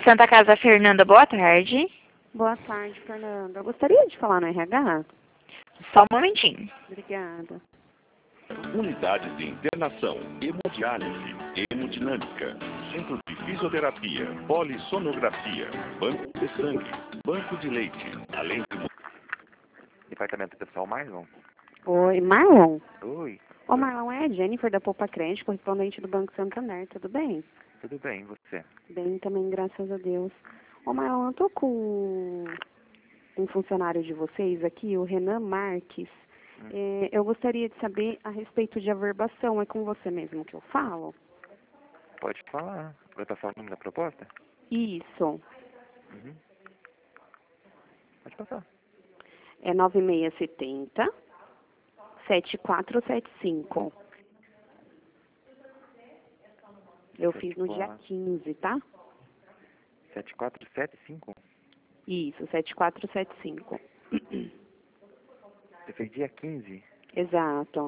Santa Casa Fernanda, boa tarde. Boa tarde, Fernanda. Eu gostaria de falar no RH? Só um momentinho. Obrigada. Unidades de internação, hemodiálise, hemodinâmica, centro de fisioterapia, polissonografia, banco de sangue, banco de leite, além de... Departamento Pessoal Marlon? Oi, Marlon? Oi, Ô, Marlon, é a Jennifer da Poupa Crédito, correspondente do Banco Santander, tudo bem? tudo bem, e você? Bem também, graças a Deus. Ô, Marlon, eu tô com um funcionário de vocês aqui, o Renan Marques. Eu gostaria de saber a respeito de averbação. É com você mesmo que eu falo? Pode falar. Vai passar o nome da proposta? Isso. Uhum. Pode passar. É 9670 7475. Eu fiz no dia 15, tá? 7475? Isso, 7475. Você fez dia 15? Exato.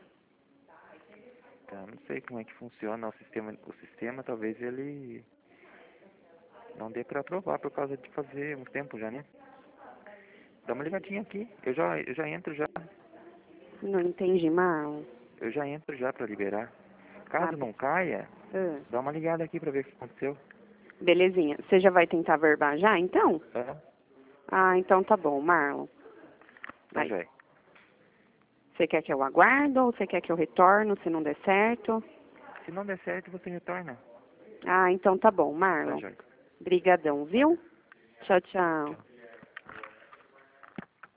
Tá, não sei como é que funciona o sistema talvez ele não dê pra aprovar por causa de fazer um tempo já, né? Dá uma ligadinha aqui, eu já entro já. Não entendi, Marlon. Eu já entro já pra liberar. Caso não caia, dá uma ligada aqui pra ver o que aconteceu. Belezinha. Você já vai tentar verbar já, então? Ah, então tá bom, Marlon. Tá, Aí. joia. Você quer que eu aguardo ou você quer que eu retorno se não der certo? Se não der certo, você retorna. Ah, então tá bom, Marlon. Tá, joia. Brigadão, viu? Tchau, tchau.